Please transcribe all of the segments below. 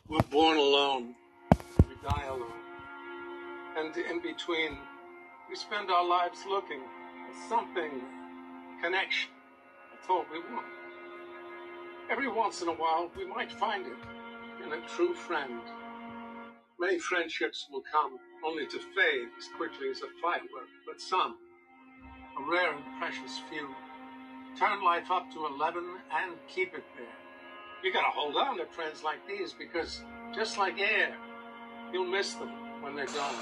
We're born alone, we die alone. And in between, we spend our lives looking for something, connection. That's all we want. Every once in a while, we might find it in a true friend. Many friendships will come only to fade as quickly as a firework, but some, a rare and precious few, turn life up to 11 and keep it there. You gotta hold on to friends like these because, just like air, you'll miss them when they're gone.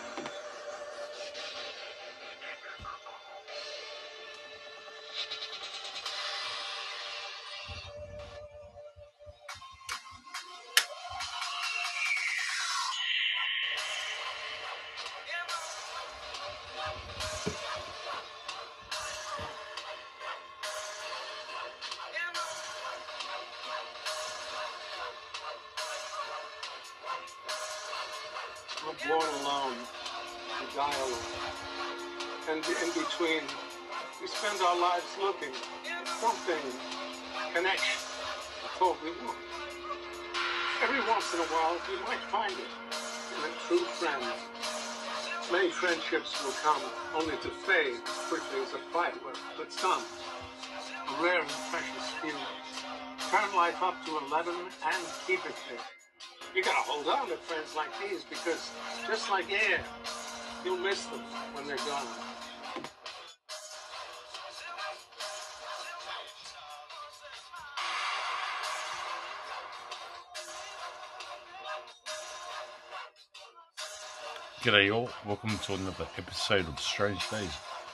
We're born alone, we die alone. And in between, we spend our lives looking for something, connection. That's all we want. Every once in a while, we might find it in a true friend. Many friendships will come only to fade as quickly as a firework, but some, a rare and precious few, turn life up to 11 and keep it there. You gotta hold on to friends like these because, just like air, you'll miss them when they're gone. G'day all, welcome to another episode of Strange Days.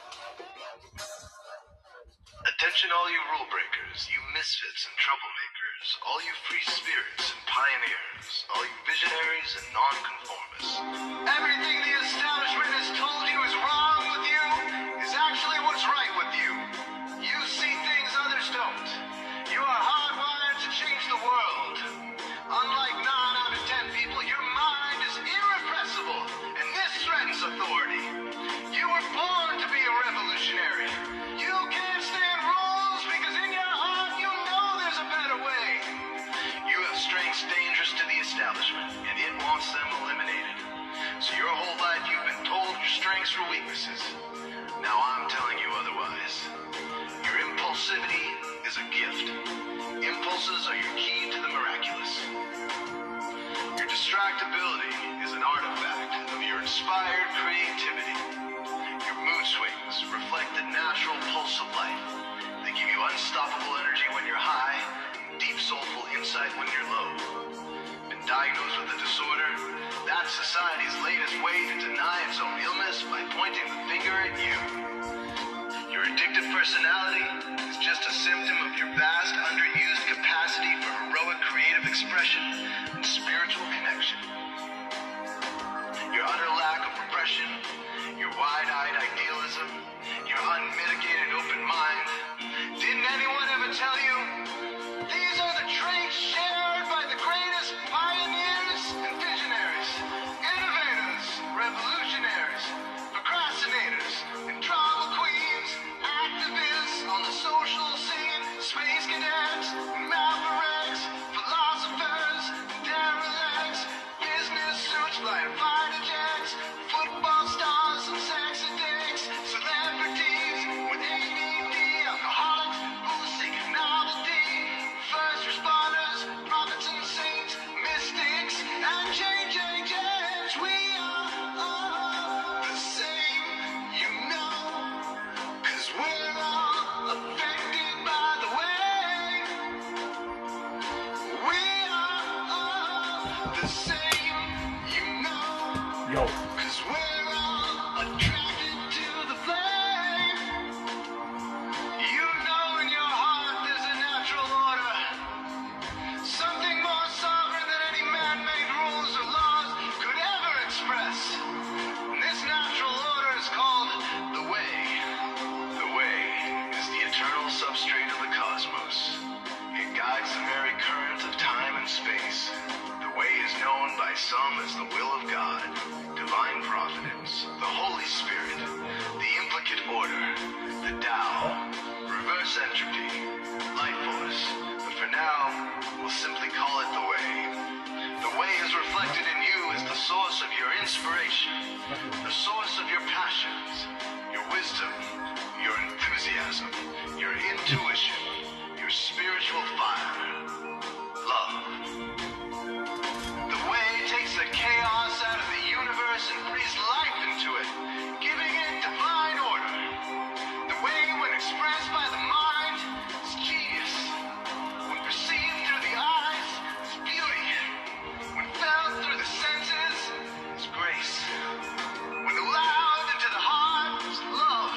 Attention all you rule breakers, you misfits and troublemakers, all you free spirits and pioneers, all you visionaries and nonconformists. Everything the establishment has told you is wrong with you is actually what's right with you. You see things others don't. You are hardwired to change the world. Unlike 9 out of 10 people, your mind is irrepressible, and this threatens authority. You were born to be a revolutionary. You can't stand rules because in your heart you know there's a better way. You have strengths dangerous to the establishment, and it wants them eliminated. So your whole life you've been told your strengths are weaknesses. Now I'm telling you otherwise. Your impulsivity is a gift. Impulses are your key to the miraculous. Your distractibility is an artifact of your inspired creativity. Your mood swings reflect the natural pulse of life. They give you unstoppable energy when you're high, deep soulful insight when you're low. Been diagnosed with a disorder? That's society's latest way to deny its own illness by pointing the finger at you. Your addictive personality is just a symptom of your vast, underused capacity for heroic creative expression and spiritual connection. Your utter lack of repression, your wide-eyed idealism, your unmitigated open mind. Didn't anyone ever tell you? These are the traits shared by the greatest pioneers and visionaries, innovators, revolutionaries, procrastinators, and drama queens, activists on the social scene, space cadets, mavericks, philosophers, derelicts, business suits flying fighter jets, football stars and sex addicts, celebrities with ADD, alcoholics who seek novelty, first responders, prophets and saints, mystics, and JJJs. We are all the same, you know, 'cause we're all affected by the way. We are all the same, you know. Yo, 'Cause we're all attracted to the flame. You know in your heart there's a natural order. Something more sovereign than any man-made rules or laws could ever express. And this natural order is called the Way. The Way is the eternal substrate of the cosmos. It guides the very current of time and space. The Way is known by some as the will of God, divine providence, the Holy Spirit, the implicate order, the Tao, reverse entropy, life force. But for now, we'll simply call it the Way. reflected in you is the source of your inspiration, the source of your passions, your wisdom, your enthusiasm, your intuition, your spiritual fire. Love. The way takes the chaos out of the universe and breathes life into it, giving it divine order. The way, when expressed by the mind, is genius. When perceived through the eyes, is beauty. When felt through the senses, is grace. When allowed into the heart, is love.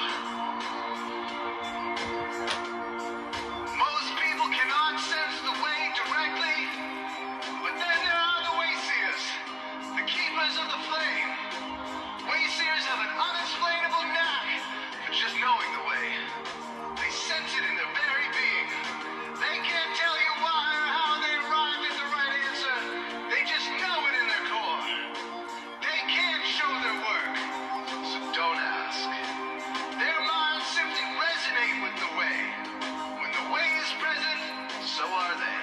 Most people cannot sense the way directly, but then there are the Wayseers, the keepers of the flame. Wayseers have an unexplainable knack for just knowing the way. They sense it in their very being. They can't tell you why or how they arrived at the right answer. They just know it in their core. They can't show their work, so don't ask. Their minds simply resonate with the way. When the way is present, so are they.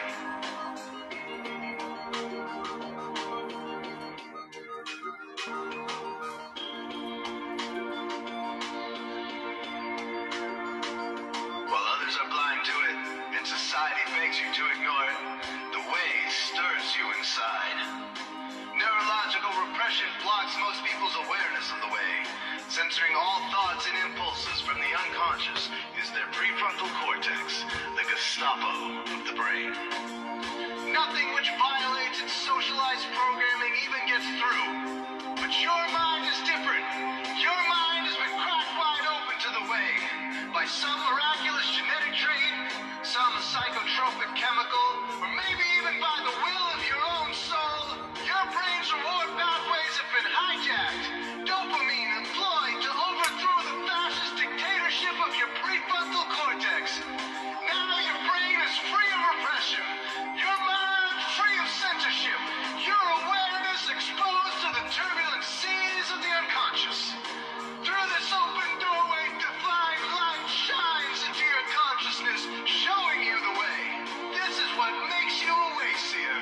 While others are blind to it, and society begs you to ignore it, the way stirs you inside. Neurological repression blocks most people's awareness of the way. Censoring all thoughts and impulses from the unconscious is their prefrontal cortex, the Gestapo of the brain. Nothing which violates its socialized programming even gets through. But your mind is different. Your mind has been cracked wide open to the way by some miraculous genetic trait, some psychotropic chemical, or maybe even by the will of your own soul. Your brain's reward pathways have been hijacked. Dopamine employed to overthrow the fascist dictatorship of your prefrontal cortex. Now your brain is free of repression. Your mind free of censorship. Your awareness exposed to the turbulent seas of the unconscious. Through this open doorway, divine light shines into your consciousness, showing you the way. This is what makes you a Wayseer.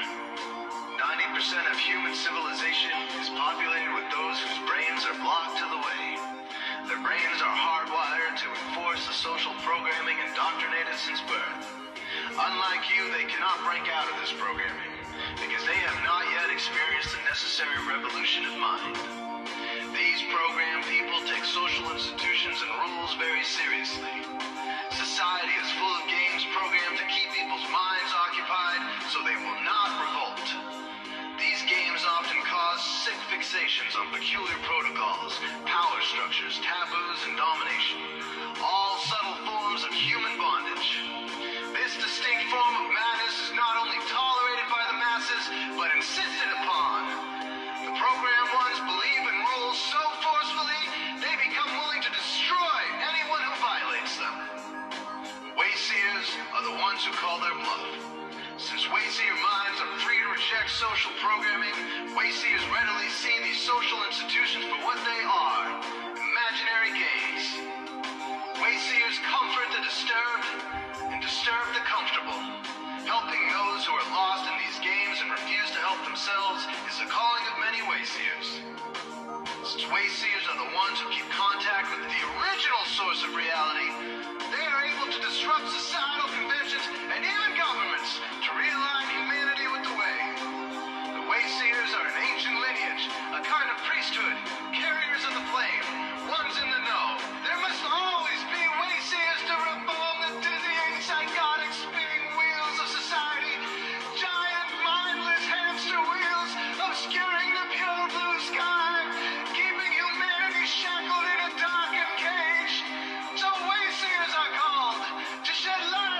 90% of human civilization is populated with those whose brains are blocked to the way. Their brains are hardwired to enforce the social programming indoctrinated since birth. Unlike you, they cannot break out of this programming because they have not yet experienced the necessary revolution of mind. These programmed people take social institutions and rules very seriously. Society is full of games programmed to keep people's minds occupied so they will not revolt. These games often cause sick fixations on peculiar protocols, power structures, taboos, and domination. All subtle forms of human bondage. This distinct form of madness is not only tolerated by the masses, but insisted upon. The programmed ones believe in rules so forcefully, they become willing to destroy anyone who violates them. Wayseers are the ones who call their bluff. Since Wayseer minds are free to reject social programming, Wayseers readily see these social institutions for what they are, imaginary games. Wayseers comfort the disturbed and disturb the comfortable. Helping those who are lost in these games and refuse to help themselves is the calling of many Wayseers. Since Wayseers are the ones who keep contact with the original source of reality, they are able to disrupt societal conventions and even governments to realign humanity with the way. The Wayseers are an ancient lineage, a kind of priesthood, carriers of the flame, ones in the know. There must always be Wayseers to reform the dizzying, psychotic, spinning wheels of society. Giant, mindless hamster wheels obscuring the pure blue sky, keeping humanity shackled in a darkened cage. So Wayseers are called to shed light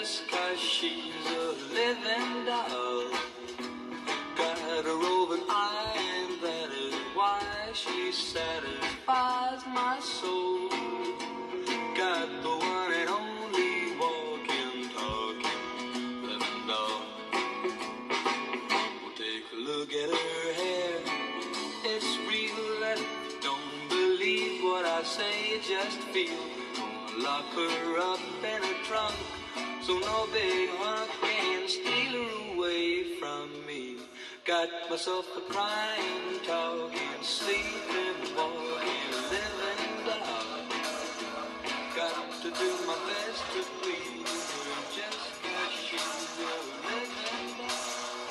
just 'cause she's a living doll. Got a roving eye, and that is why she satisfies my soul. Got the one and only walking, talking living doll. Well, take a look at her hair, it's real, and don't believe what I say, just feel. Gonna lock her up in a trunk, so no big hunk can steal her away from me. Got myself a crying, talking, sleeping, walking, living doll. Got to do my best to please her, just 'cause she's a living doll.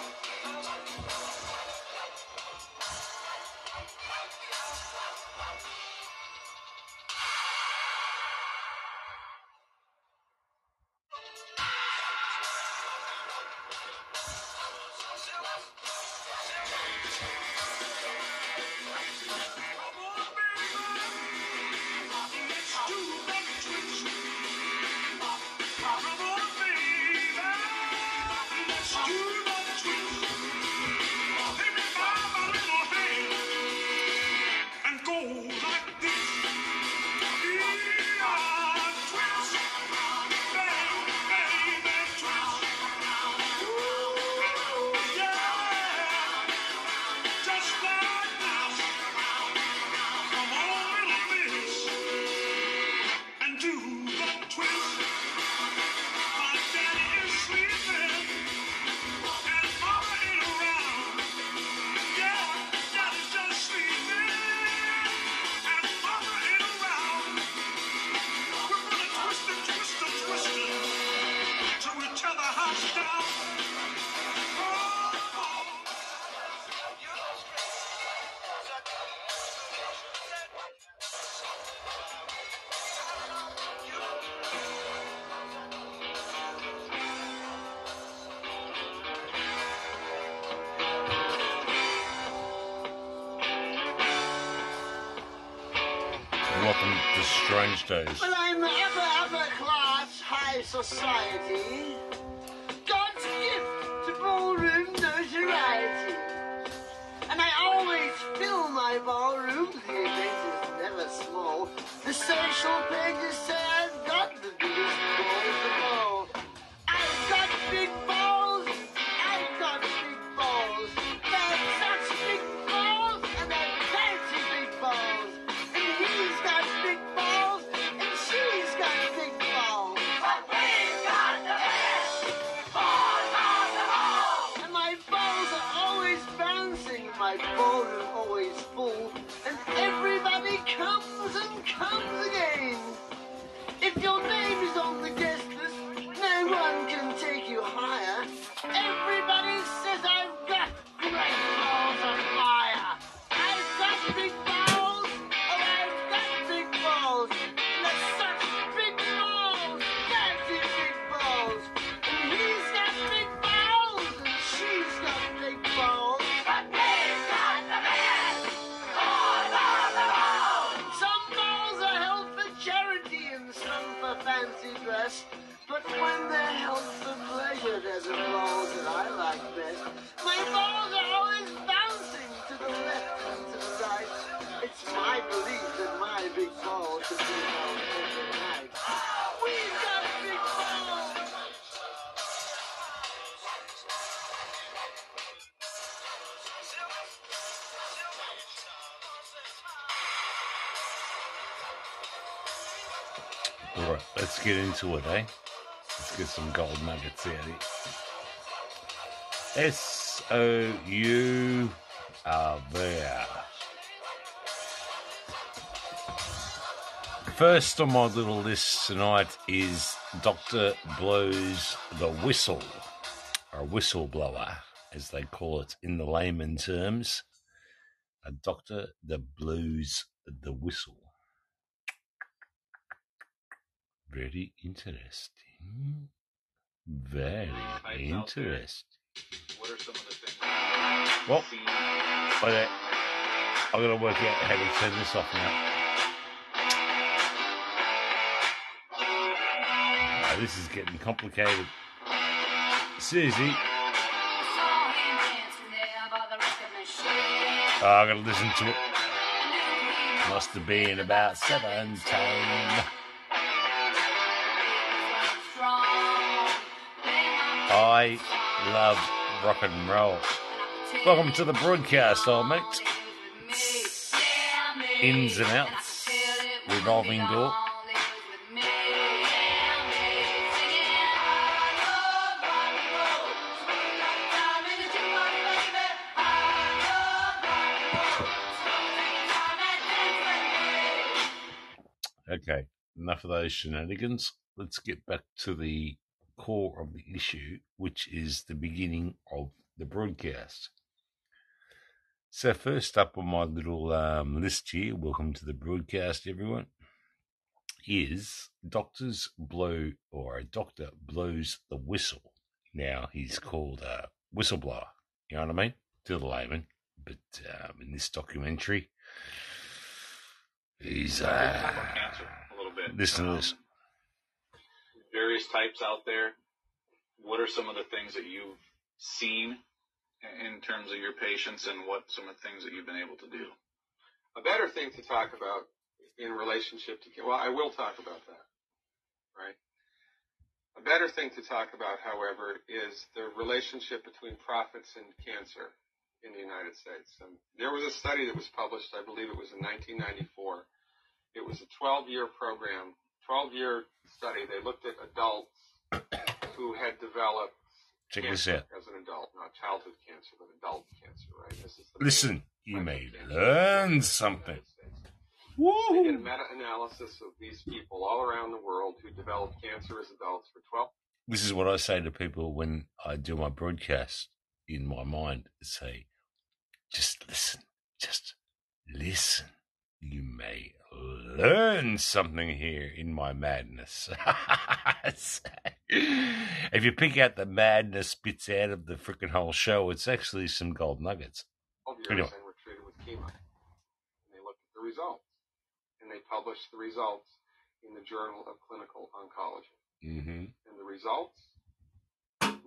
Welcome to Strange Days. Well, I'm upper class, high society. God's gift to ballroom notoriety. And I always fill my ballroom. The event is never small. The social pages say I've got the biggest balls of all. I've got big balls. I've got big balls. They're such big balls, and they're fancy big balls. And he's got big balls, and she's got big balls. But we've got the best balls of them all. And my balls are always bouncing, my ballroom always full, and everybody comes and comes again. If your name is on the guest list, no one can take you higher. Everybody says I've got great balls of fire. I've got big balls, oh, I've got big balls. And they're such big balls, fancy big balls. And he's got big balls, and she's got big balls. But we've got the best balls of them all. Some balls are held for charity and some for fancy dress. But when they're held for pleasure, they're the balls that I like best. My balls are always bouncing to the left and to the right. It's my belief that my big balls should be held every night. We've got big balls! Alright, let's get into it, eh? Let's get some gold nuggets out here. S-O-U are there. First on my little list tonight is Dr. Blows the Whistle, or whistleblower, as they call it in the layman terms. A doctor that blows the whistle. Very interesting. Very interesting. What are some of the things? Well, okay. I'm going to work out how to turn this off now. This is getting complicated. Susie. Oh, I gotta listen to it. Must have been about 17. I love rock and roll. Welcome to the broadcast, old mate. Ins and outs. Revolving door. Okay, enough of those shenanigans. Let's get back to the core of the issue, which is the beginning of the broadcast. So first up on my little list here, welcome to the broadcast, everyone, is Doctor blows the whistle. Now, he's called a whistleblower, you know what I mean? To the layman. But in this documentary, he's cancer a little bit. Listen to this. Various types out there. What are some of the things that you've seen in terms of your patients, and what some of the things that you've been able to do? A better thing to talk about in relationship to, well, I will talk about that, right? A better thing to talk about, however, is the relationship between profits and cancer in the United States. And there was a study that was published, I believe it was in 1994. It was a 12-year program, 12-year study. They looked at adults who had developed Check this out. as an adult, not childhood cancer, but adult cancer, right? This is the Listen, you may learn something. They did a meta-analysis of these people all around the world who developed cancer as adults for 12. This is what I say to people when I do my broadcast in my mind. Say, just listen. Just listen. You may learn something here in my madness. If you pick out the madness bits out of the freaking whole show, it's actually some gold nuggets. 12 years Anyway. and were treated with chemo. And they looked at the results. And they published the results in the Journal of Clinical Oncology. Mm-hmm. And the results, 97%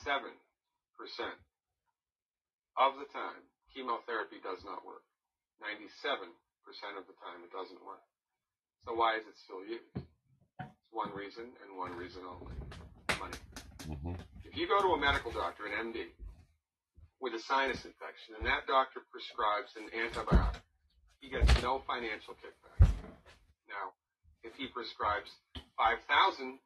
of the time, chemotherapy does not work. 97% of the time, it doesn't work. So why is it still used? It's one reason and one reason only: money. Mm-hmm. If you go to a medical doctor, an MD, with a sinus infection, and that doctor prescribes an antibiotic, he gets no financial kickback. Now, if he prescribes 5,000,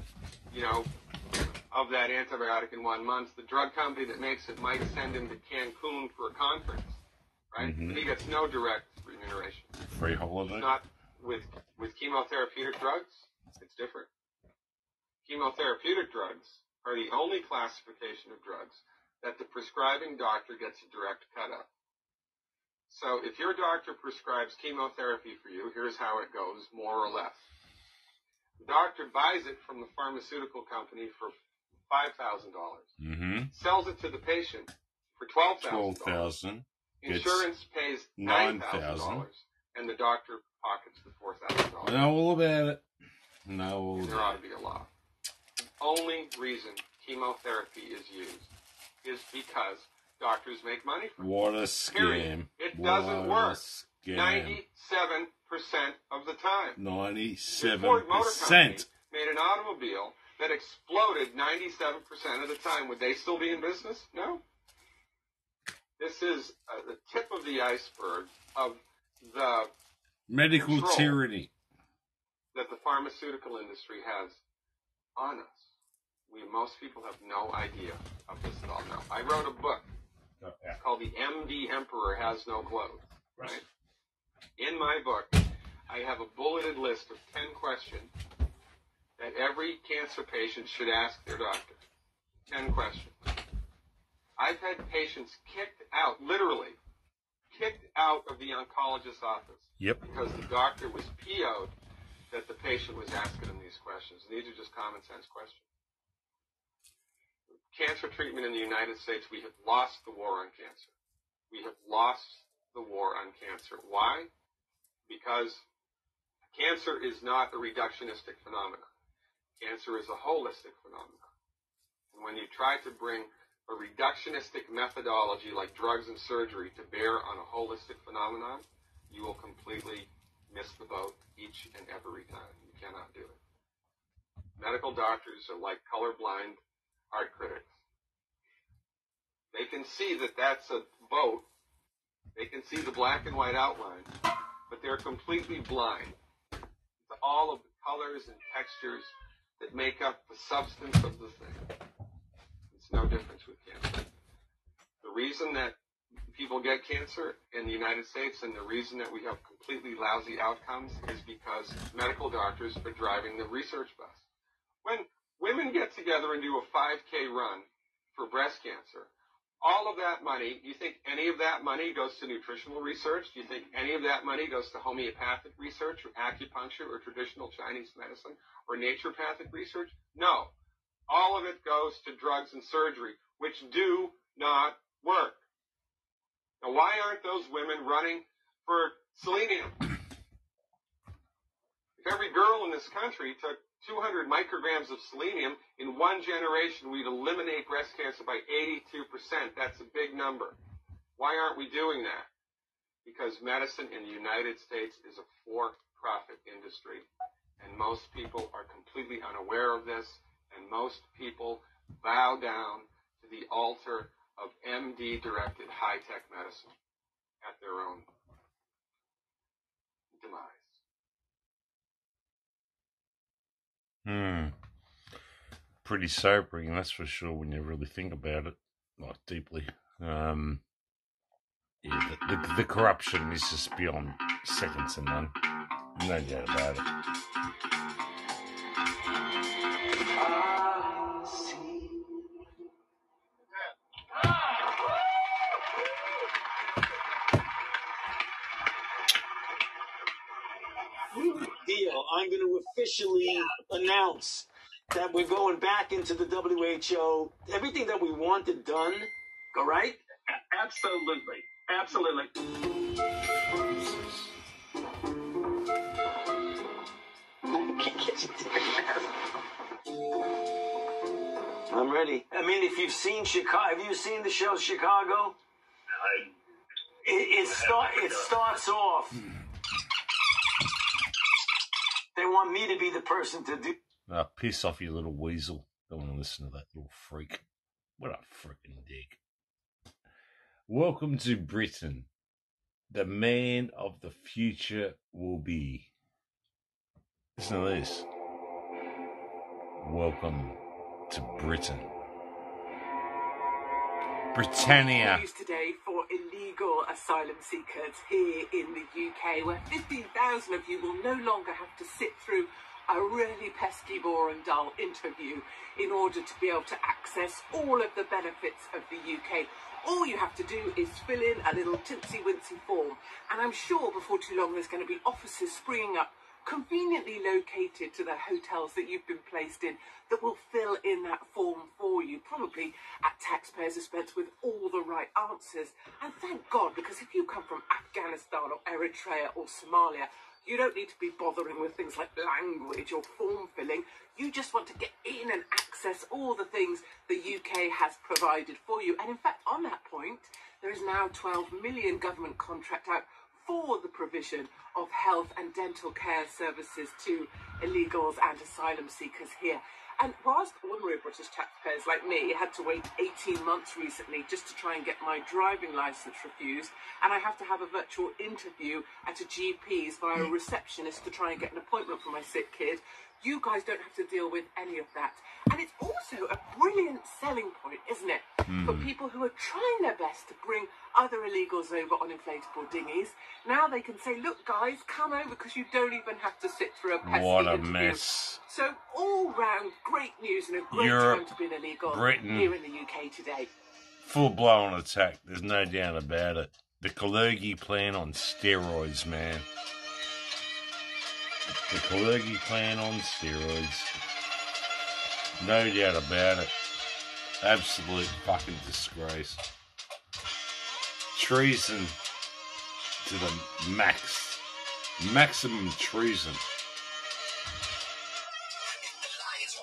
of that antibiotic in 1 month, the drug company that makes it might send him to Cancun for a conference, right? Mm-hmm. He gets no direct remuneration. Free holiday. It's not with chemotherapeutic drugs. It's different. Chemotherapeutic drugs are the only classification of drugs that the prescribing doctor gets a direct cut of. So if your doctor prescribes chemotherapy for you, here's how it goes, more or less. The doctor buys it from the pharmaceutical company for $5,000. Mm-hmm. Sells it to the patient for $12,000. $12,000. Insurance pays $9,000. And the doctor pockets the $4,000. Know all about it. Know all There about ought to be a law. Only reason chemotherapy is used is because doctors make money from it. What a scam. Period. It doesn't work. 97% 97% of the time. The 97%. Ford Motor Company made an automobile that exploded 97% of the time. Would they still be in business? No. This is the tip of the iceberg of the Medical control tyranny. that the pharmaceutical industry has on us. Most people have no idea of this at all. Now, I wrote a book. It's called The MD Emperor Has No Clothes. Right? In my book, I have a bulleted list of 10 questions that every cancer patient should ask their doctor. 10 questions. I've had patients kicked out, literally, kicked out of the oncologist's office. Yep. Because the doctor was PO'd that the patient was asking him these questions. And these are just common sense questions. Cancer treatment in the United States, we have lost the war on cancer. We have lost the war on cancer. Why? Because cancer is not a reductionistic phenomenon. Cancer is a holistic phenomenon. And when you try to bring a reductionistic methodology like drugs and surgery to bear on a holistic phenomenon, you will completely miss the boat each and every time. You cannot do it. Medical doctors are like colorblind art critics. They can see that that's a boat. They can see the black and white outline, but they're completely blind to all of the colors and textures that make up the substance of the thing. It's no difference with cancer. The reason that people get cancer in the United States and the reason that we have completely lousy outcomes is because medical doctors are driving the research bus. When women get together and do a 5K run for breast cancer, all of that money, do you think any of that money goes to nutritional research? Do you think any of that money goes to homeopathic research or acupuncture or traditional Chinese medicine or naturopathic research? No. All of it goes to drugs and surgery, which do not work. Now, why aren't those women running for selenium? If every girl in this country took 200 micrograms of selenium, in one generation, we'd eliminate breast cancer by 82%. That's a big number. Why aren't we doing that? Because medicine in the United States is a for-profit industry, and most people are completely unaware of this, and most people bow down to the altar of MD-directed high-tech medicine at their own demise. Pretty sobering, that's for sure, when you really think about it, like, deeply. The corruption is just beyond second to none. No doubt about it. Deal. I'm going to officially announce that we're going back into the WHO. Everything that we wanted done, all right? Absolutely. Absolutely. I'm ready. I mean, if you've seen Chicago, have you seen the show Chicago? It starts off. They want me to be the person to do. Piss off, you little weasel. Don't want to listen to that little freak. What a freaking dick. Welcome to Britain. The man of the future will be. Listen to this. Welcome to Britain. Britannia. News today for illegal asylum seekers here in the UK, where 15,000 of you will no longer have to sit through a really pesky, boring, dull interview in order to be able to access all of the benefits of the UK. All you have to do is fill in a little tinsy-wincy form, and I'm sure before too long there's going to be offices springing up conveniently located to the hotels that you've been placed in that will fill in that form for you, probably at taxpayers' expense, with all the right answers. And thank God, because if you come from Afghanistan or Eritrea or Somalia, you don't need to be bothering with things like language or form filling. You just want to get in and access all the things the UK has provided for you. And in fact, on that point, there is now 12 million government contract out for the provision of health and dental care services to illegals and asylum seekers here. And whilst ordinary British taxpayers like me had to wait 18 months recently just to try and get my driving licence refused, and I have to have a virtual interview at a GP's via a receptionist to try and get an appointment for my sick kid, you guys don't have to deal with any of that. And it's also a brilliant selling point, isn't it? For people who are trying their best to bring other illegals over on inflatable dinghies. Now they can say, look, guys, come over, because you don't even have to sit through a pesky What a interview. mess. So all round great news and a great Europe, time to be an illegal Britain. here in the UK today. Full-blown attack. There's no doubt about it. The Kalergi plan on steroids, man. The Kalergi plan on steroids. No doubt about it. Absolute fucking disgrace. Treason to the max. Maximum treason.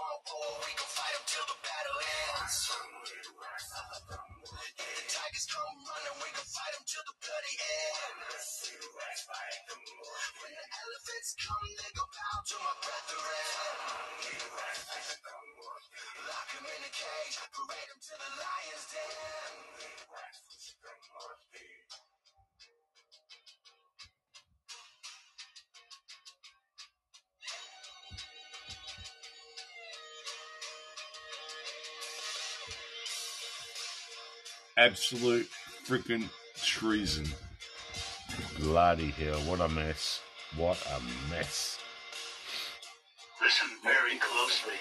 Absolute freaking treason. Bloody hell, what a mess. What a mess. Listen very closely.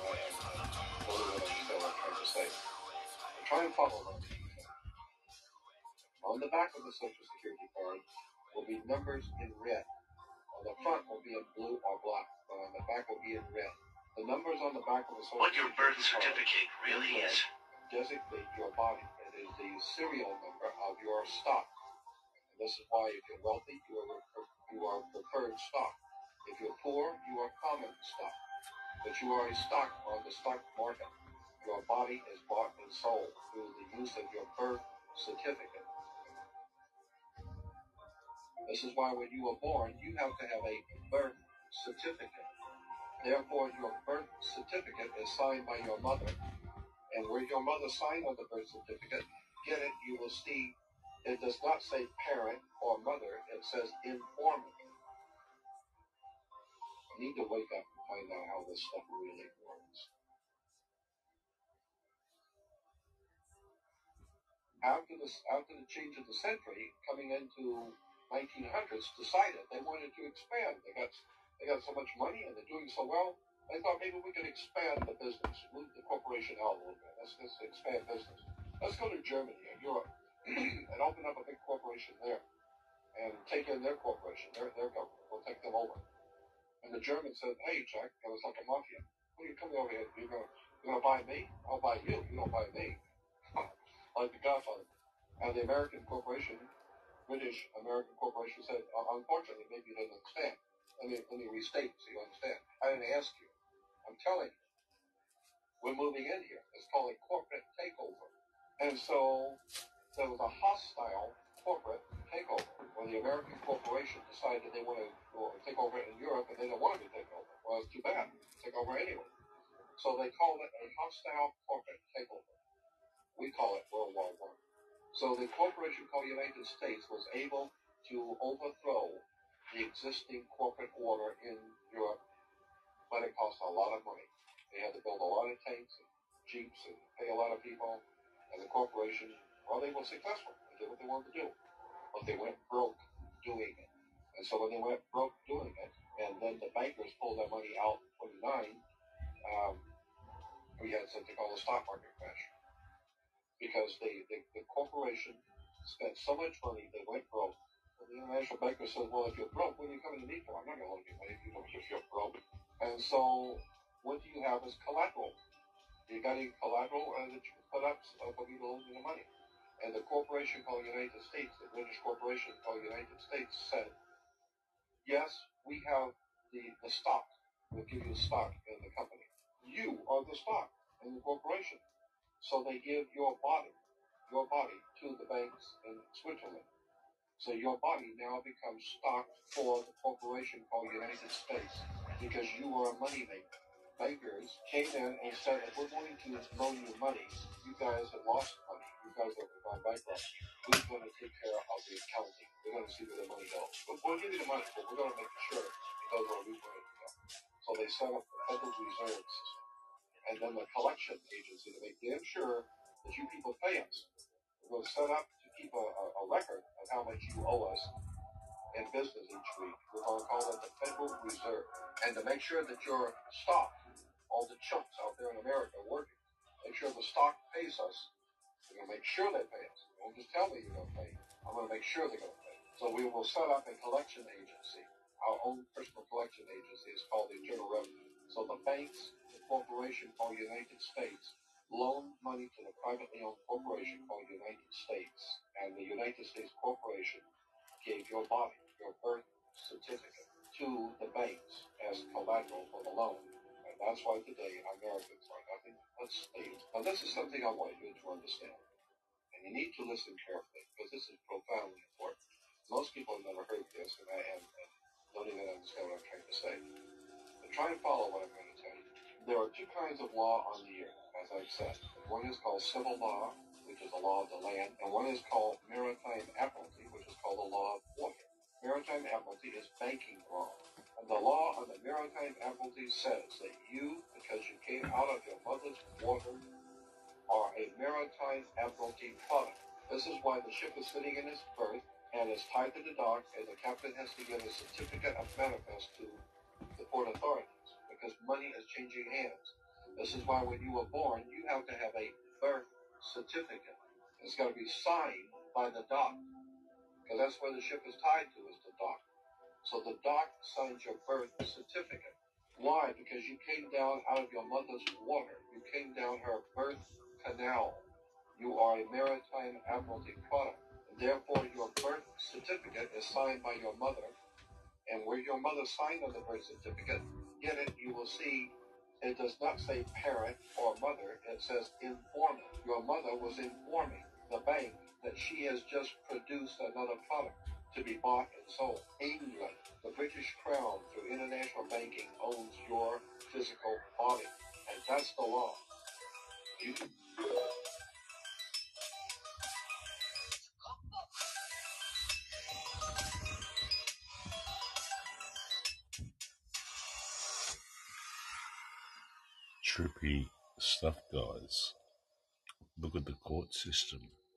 Try and follow them. On the back of the Social Security card will be numbers in red. On the front will be in blue or black, but on the back will be in red. The numbers on the back of the Social What your birth Security certificate really is. designate your body. It is the serial number of your stock. And this is why if you're wealthy, you are preferred stock. If you're poor, you are common stock. But you are a stock on the stock market. Your body is bought and sold through the use of your birth certificate. This is why when you were born, you have to have a birth certificate. Therefore, your birth certificate is signed by your mother. And where your mother signed on the birth certificate, get it, you will see it does not say parent or mother, it says informant. You need to wake up and find out how this stuff really works. After the change of the century, coming into 1900s, decided they wanted to expand. They got so much money and they're doing so well. They thought maybe we could expand the business, move the corporation out a little bit. Let's expand business. Let's go to Germany and Europe and open up a big corporation there and take in their corporation, their government. We'll take them over. And the Germans said, "Hey, Jack, it was like a mafia. Well, you're coming over here. You're gonna buy me? I'll buy you. You don't buy me." Like the Godfather. And the American corporation, British American corporation said, "Unfortunately, maybe you didn't understand. Let me restate so you understand. I didn't ask you. I'm telling you. We're moving in here. It's called a corporate takeover." And so there was a hostile corporate takeover when the American corporation decided they wanted to take over in Europe and they didn't want to take over. Well, it's too bad. Take over anyway. So they called it a hostile corporate takeover. We call it World War I. So the corporation called United States was able to overthrow the existing corporate order in Europe, but it cost a lot of money. They had to build a lot of tanks and jeeps and pay a lot of people, and the corporation, well, they were successful. They did what they wanted to do, but they went broke doing it. And so when they went broke doing it, and then the bankers pulled their money out in 1929, we had something called a stock market crash. Because the corporation spent so much money, they went broke. And the international banker said, "Well, if you're broke, what are you coming to me for? I'm not going to loan you money if you're broke." And so what do you have is collateral. You got any collateral that you can put up for me to loan you the money? And the corporation called United States, the British corporation called United States, said, "Yes, we have the stock. We'll give you stock in the company. You are the stock in the corporation." So they give your body to the banks in Switzerland. So your body now becomes stock for the corporation called United States because you are a money maker. Bankers came in and said, "If we're going to loan you money, you guys have lost money. You guys have gone bankrupt. We're going to take care of the accounting. We're going to see where the money goes. But we'll give you the money, but we're going to make sure it goes where we want it to go." So they set up the Federal Reserve System. And then the collection agency to make damn sure that you people pay us. We're going to set up to keep a record of how much you owe us in business each week. We're going to call it the Federal Reserve. And to make sure that your stock, all the chumps out there in America working, make sure the stock pays us. We're going to make sure they pay us. Don't just tell me you're going to pay. I'm going to make sure they're going to pay. So we will set up a collection agency. Our own personal collection agency is called the Internal Revenue. So the banks, corporation called United States loaned money to the privately owned corporation called United States, and the United States Corporation gave your body, your birth certificate, to the banks as collateral for the loan. And that's why today Americans are nothing but slaves. Now this is something I want you to understand, and you need to listen carefully because this is profoundly important. Most people have never heard this, and don't even understand what I'm trying to say. Try and follow what I'm going to tell you. There are two kinds of law on the earth, as I've said. One is called civil law, which is the law of the land, and one is called maritime admiralty, which is called the law of water. Maritime admiralty is banking law. And the law of the maritime admiralty says that you, because you came out of your mother's water, are a maritime admiralty product. why the ship is sitting in its berth and is tied to the dock, and the captain has to give a certificate of manifest to the port authorities, because money is changing hands. This is why when you were born, you have to have a birth certificate. It's got to be signed by the dock, because that's where the ship is tied to, is the dock. So the dock signs your birth certificate. Why? Because you came down out of your mother's water. You came down her birth canal. You are a maritime admiralty product. Therefore, your birth certificate is signed by your mother. And where your mother signed on the birth certificate, get it, you will see it does not say parent or mother. It says informant. Your mother was informing the bank that she has just produced another product to be bought and sold. England, the British Crown, through international banking, owns your physical body. And that's the law. You can... Trippy stuff, guys. Look at the court system.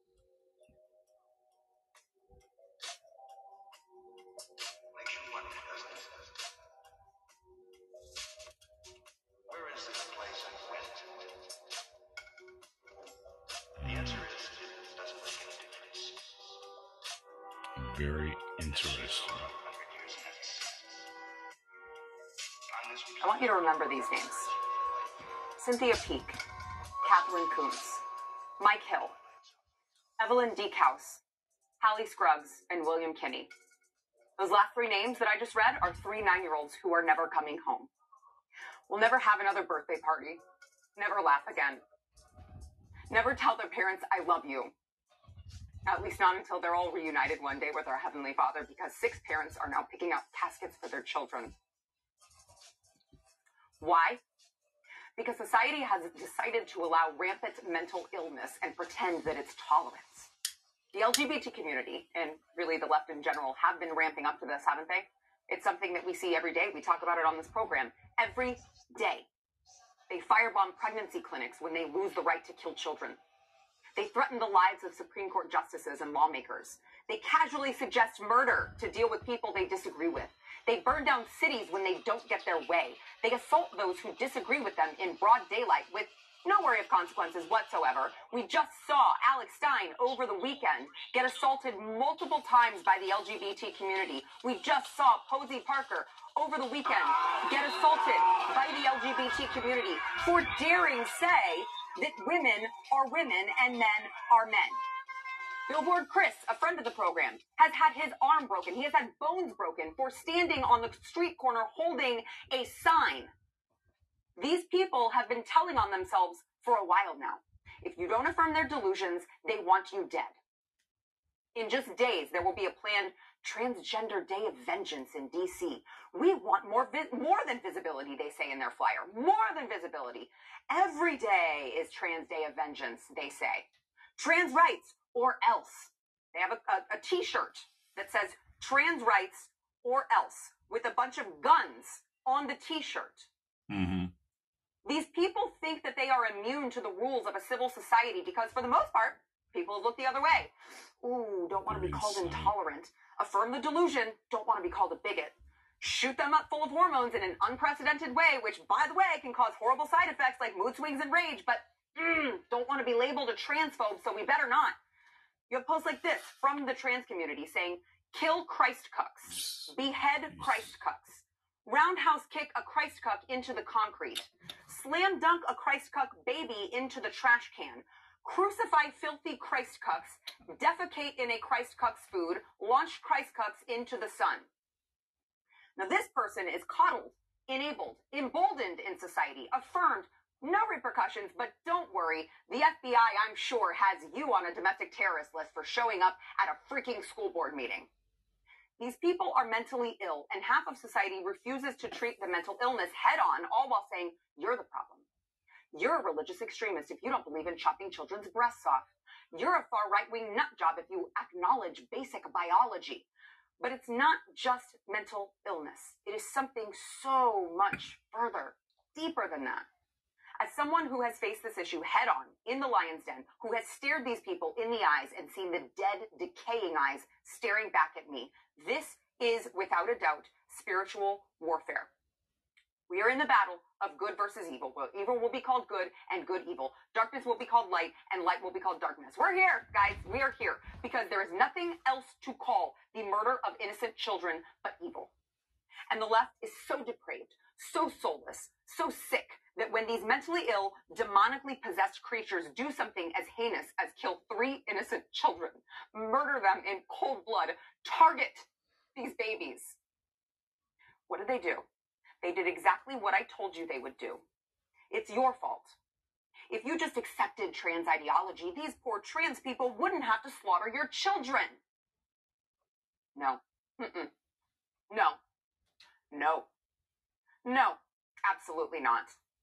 Where is this place I went? The answer is it doesn't make any difference. Very interesting. I want you to remember these names. Cynthia Peake, Catherine Coombs, Mike Hill, Evelyn Deekhouse, Hallie Scruggs, and William Kinney. Those last three names that I just read are 3 9-year-olds who are never coming home. Will never have another birthday party, never laugh again, never tell their parents, I love you. At least not until they're all reunited one day with our Heavenly Father, because 6 parents are now picking out caskets for their children. Why? Because society has decided to allow rampant mental illness and pretend that it's tolerance. The LGBT community, and really the left in general, have been ramping up to this, haven't they? It's something that we see every day. We talk about it on this program. Every day. They firebomb pregnancy clinics when they lose the right to kill children. They threaten the lives of Supreme Court justices and lawmakers. They casually suggest murder to deal with people they disagree with. They burn down cities when they don't get their way. They assault those who disagree with them in broad daylight with no worry of consequences whatsoever. We just saw Alex Stein over the weekend get assaulted multiple times by the LGBT community. We just saw Posey Parker over the weekend get assaulted by the LGBT community for daring say that women are women and men are men. Billboard Chris, a friend of the program, has had his arm broken. He has had bones broken for standing on the street corner holding a sign. These people have been telling on themselves for a while now. If you don't affirm their delusions, they want you dead. In just days, there will be a planned Transgender Day of Vengeance in D.C. We want more than visibility, they say in their flyer. More than visibility. Every day is Trans Day of Vengeance, they say. Trans rights or else. They have a t-shirt that says trans rights or else with a bunch of guns on the t-shirt. Mm-hmm. These people think that they are immune to the rules of a civil society because, for the most part, people look the other way. Ooh, don't want to be called intolerant. Affirm the delusion, don't want to be called a bigot. Shoot them up full of hormones in an unprecedented way, which, by the way, can cause horrible side effects like mood swings and rage, but don't want to be labeled a transphobe, so we better not. You have posts like this from the trans community saying, kill Christ cucks, behead Christ cucks, roundhouse kick a Christ cuck into the concrete, slam dunk a Christ cuck baby into the trash can, crucify filthy Christ cucks, defecate in a Christ cuck's food, launch Christ cucks into the sun. Now this person is coddled, enabled, emboldened in society, affirmed, no repercussions, but don't worry, the FBI, I'm sure, has you on a domestic terrorist list for showing up at a freaking school board meeting. These people are mentally ill, and half of society refuses to treat the mental illness head on, all while saying, you're the problem. You're a religious extremist if you don't believe in chopping children's breasts off. You're a far right-wing nut job if you acknowledge basic biology. But it's not just mental illness. It is something so much further, deeper than that. As someone who has faced this issue head on in the lion's den, who has stared these people in the eyes and seen the dead, decaying eyes staring back at me, this is, without a doubt, spiritual warfare. We are in the battle of good versus evil. Well, evil will be called good and good evil. Darkness will be called light and light will be called darkness. We're here, guys. We are here because there is nothing else to call the murder of innocent children but evil. And the left is so depraved, so soulless, so sick that when these mentally ill, demonically possessed creatures do something as heinous as kill 3 innocent children, murder them in cold blood, target these babies, what do? They did exactly what I told you they would do. It's your fault. If you just accepted trans ideology, these poor trans people wouldn't have to slaughter your children. No. Mm-mm. No. No. No. Absolutely not.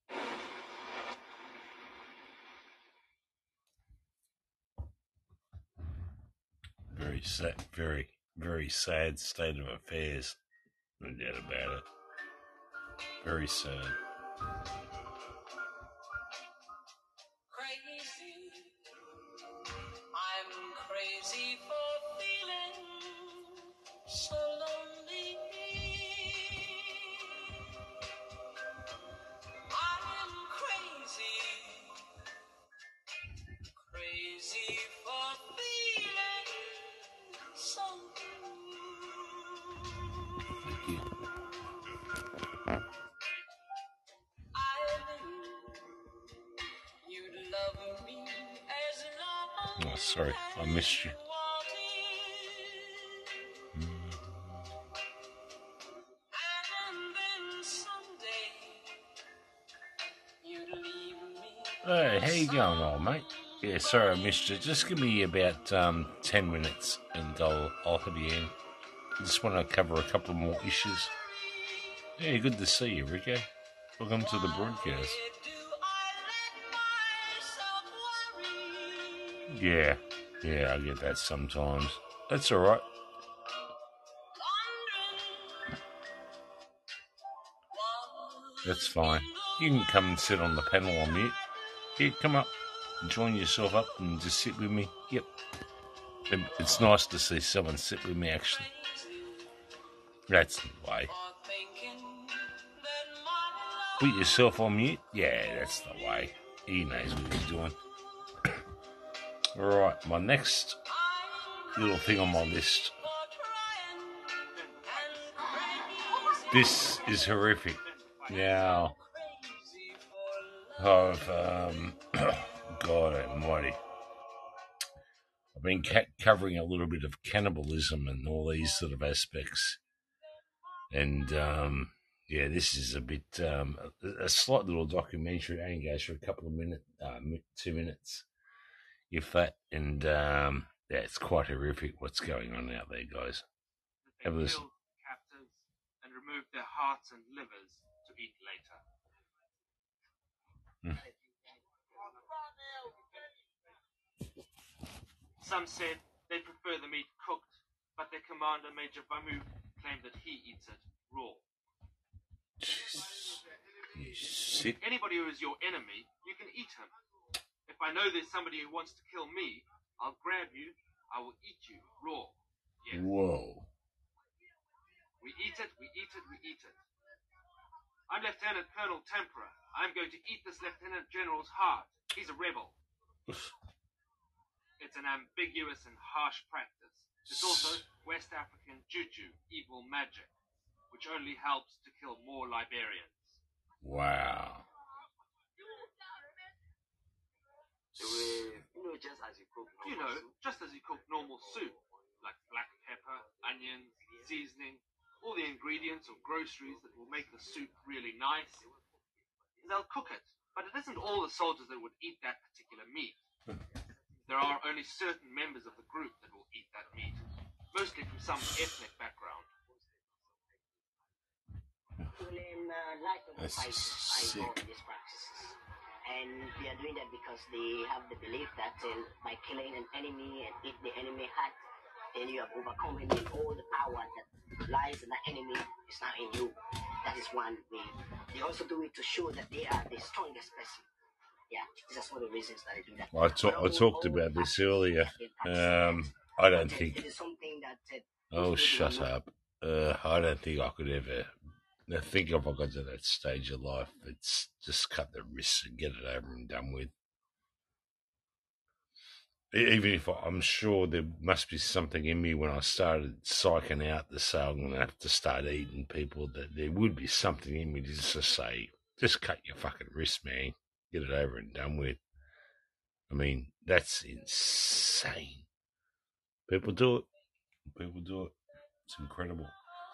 Very sad, very sad state of affairs. No doubt about it. Very sad. Crazy. I'm crazy for feeling so lonely. I'm crazy. Crazy for feeling so Thank you. Oh, sorry, I missed you. Hey, how you going, old mate? Yeah, sorry I missed you. Just give me about 10 minutes and I'll have you in. I just want to cover a couple more issues. Yeah, good to see you, Rico. Welcome to the broadcast. Yeah, I get that sometimes. That's alright. That's fine. You can come and sit on the panel on mute. Yeah, come up. Join yourself up and just sit with me. Yep. It's nice to see someone sit with me, actually. That's the way. Put yourself on mute. Yeah, that's the way. He knows what he's doing. Alright, my next little thing on my list. This is horrific. Now, I've, God almighty. I've been covering a little bit of cannibalism and all these sort of aspects. And, yeah, this is a bit, a slight little documentary. It only goes for a couple of minutes, 2 minutes, if that. And, yeah, it's quite horrific what's going on out there, guys. Have a listen. Captives and remove their hearts and livers to eat later. Some said they prefer the meat cooked, but their commander, Major Bamu, claimed that he eats it raw. Sick. Anybody who is your enemy, you can eat him. If I know there's somebody who wants to kill me, I'll grab you, I will eat you raw. Yes. Whoa. We eat it, we eat it, we eat it. I'm Lieutenant Colonel Tempera. I'm going to eat this Lieutenant General's heart. He's a rebel. It's an ambiguous and harsh practice. It's also West African juju, evil magic, which only helps to kill more Liberians. Wow. You know, just as you cook normal soup, like black pepper, onions, seasoning, all the ingredients or groceries that will make the soup really nice, they'll cook it. But it isn't all the soldiers that would eat that particular meat. There are only certain members of the group that will eat that meat, mostly from some ethnic background. That's sick. And they are doing that because they have the belief that by killing an enemy and eat the enemy heart, then you have overcome him, and all the power that lies in the enemy is now in you. That is one way. They also do it to show that they are the strongest person. Yeah, that's one of the reasons that they do that. I talked about this earlier. I don't think. It is something that. Oh, shut up. I don't think I could ever. I think if I got to that stage of life, it's just cut the wrists and get it over and done with. Even if I'm sure there must be something in me when I started psyching out to say I'm going to have to start eating people, that there would be something in me just to say, just cut your fucking wrist, man. Get it over and done with. I mean, that's insane. People do it. People do it. It's incredible.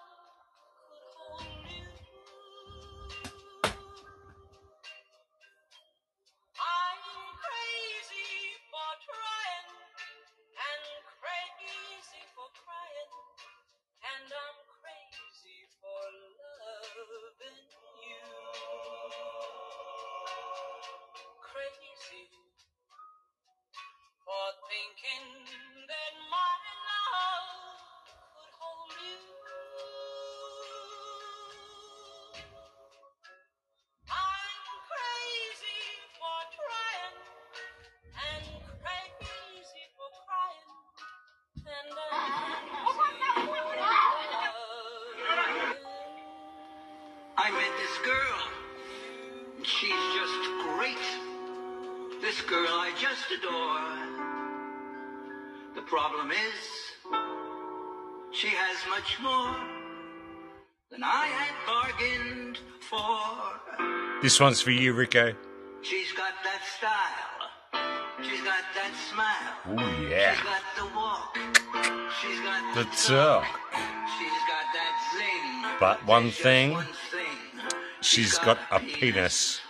I met this girl. She's just great. This girl I just adore. The problem is, she has much more than I had bargained for. This one's for you, Rico. She's got that style. She's got that smile. Oh, yeah. She's got the walk. She's got The talk. She's got that zing. But one There's just thing, one thing. she's got a penis.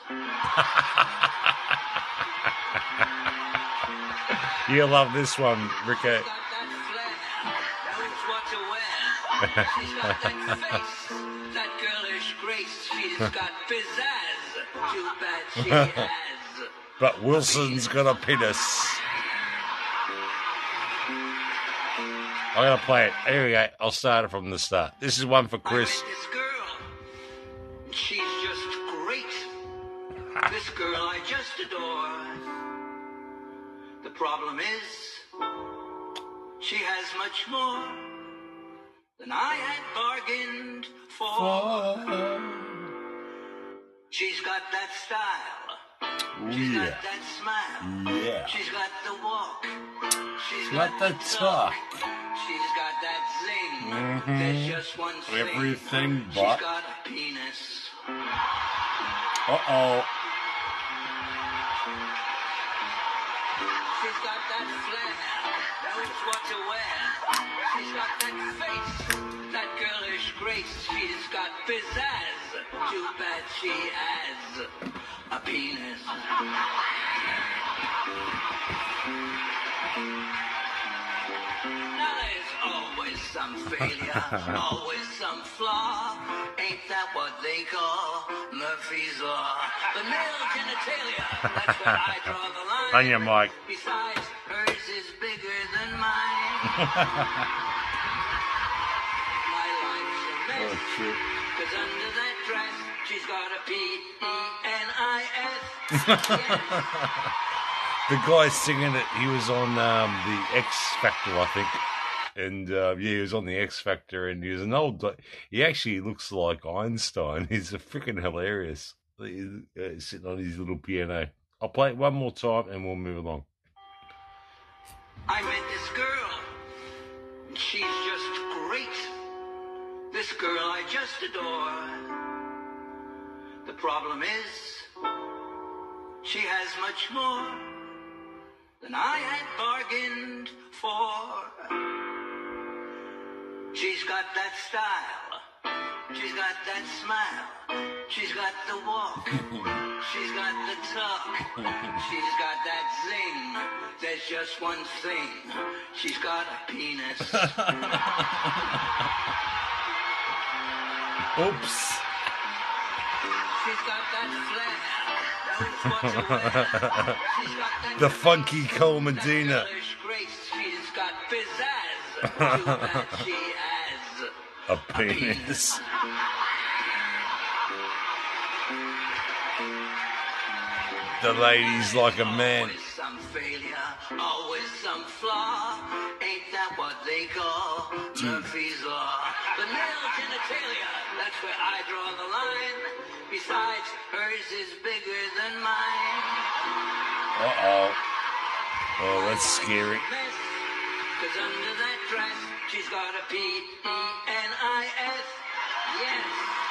You'll love this one, Rico. Knows what to wear. She's got that face, that girlish grace. She's got pizzazz. Too bad she has. But Wilson's got a penis. I'm going to play it. Here we go. I'll start it from the start. This is one for Chris. I met this girl. She's just great. This girl I just adore. The problem is, she has much more than I had bargained for. She's got that style. She's got that smile. Yeah. She's got the walk. She's Got the talk. She's got that zing. There's just one thing. Everything She's but. got a penis. Uh-oh. She's got that flair, knows what to wear. She's got that face, that girlish grace. She's got pizzazz. Too bad she has a penis. Now there's always some failure, always some flaw. Ain't that what they call Murphy's Law? The male genitalia, that's where I draw the line. On your mic. Besides, hers is bigger than mine. My life's a mess. Oh, shit. Cause under that dress, she's got a P-E-N-I-S. The guy singing it, he was on the X Factor, I think. And, yeah, he was on the X Factor, and he was an old... He actually looks like Einstein. He's a freaking hilarious. He's sitting on his little piano. I'll play it one more time, and we'll move along. I met this girl. She's just great. This girl I just adore. The problem is, she has much more than I had bargained for. She's got that style. She's got that smile. She's got the walk. She's got the talk. She's got that zing. There's just one thing. She's got a penis. Oops. She's got that flair. Knows what to wear. She's got that The funky Cole Medina. girlish grace. She's got pizzazz. Too bad she has A penis. the ladies like a man. Always some failure, always some flaw. Ain't that what they call Murphy's Law? The male genitalia, that's where I draw the line. Besides, hers is bigger than mine. Uh-oh. Oh, that's scary. Cause under that dress, she's got a P-E-N-I-S. Yes.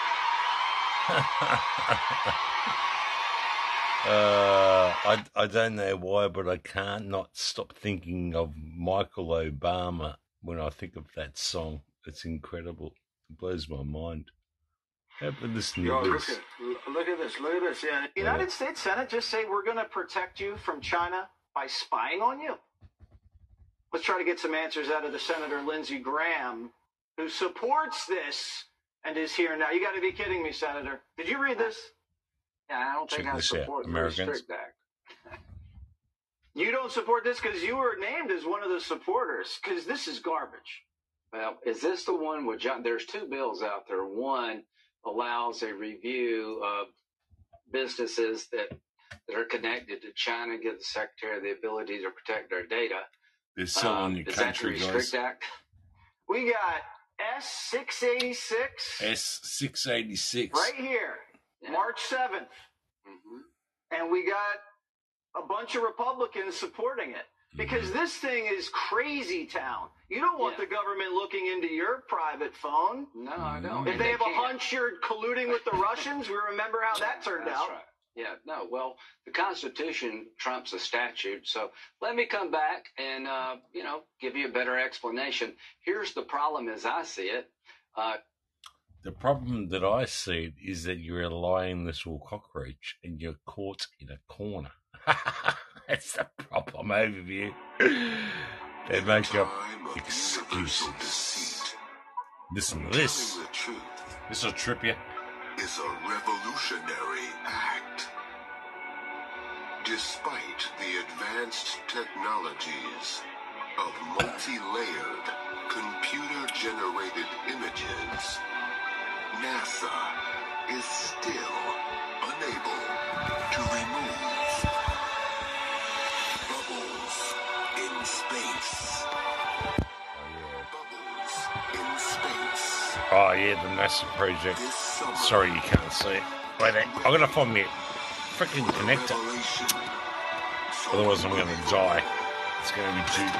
I don't know why, but I can't not stop thinking of Michael Obama when I think of that song. It's incredible. It blows my mind. Have a listen to this. Look at this. Yeah, the United States Senate just say we're going to protect you from China by spying on you. Let's try to get some answers out of the Senator Lindsey Graham, who supports this and is here now. You got to be kidding me, Senator. Did you read this? Yeah, I don't think I support the Restrict Act. You don't support this because you were named as one of the supporters, because this is garbage. Well, is this the one with John? There's two bills out there. One allows a review of businesses that are connected to China, give the secretary the ability to protect their data. They're selling your country, guys. Is that the Restrict Act? We got S686. S686. Right here, March 7th. Mm-hmm. And we got a bunch of Republicans supporting it. Because this thing is crazy town. You don't want the government looking into your private phone. No, I don't. If they have a hunch you're colluding with the Russians, we remember how that turned out. Right. Yeah, no, well, the Constitution trumps a statute. So let me come back and, give you a better explanation. Here's the problem as I see it. The problem that I see is that you're a lying little cockroach and you're caught in a corner. That's the problem overview. They make up excuses. Listen to this. This will trip you. Is a revolutionary act. Despite the advanced technologies of multi-layered, computer-generated images, NASA is still unable to remove bubbles in space. Bubbles in space. Oh, yeah, the NASA project. Sorry you can't see it. Wait, I'm going to find me a freaking connector. Otherwise I'm going to die. It's going to be too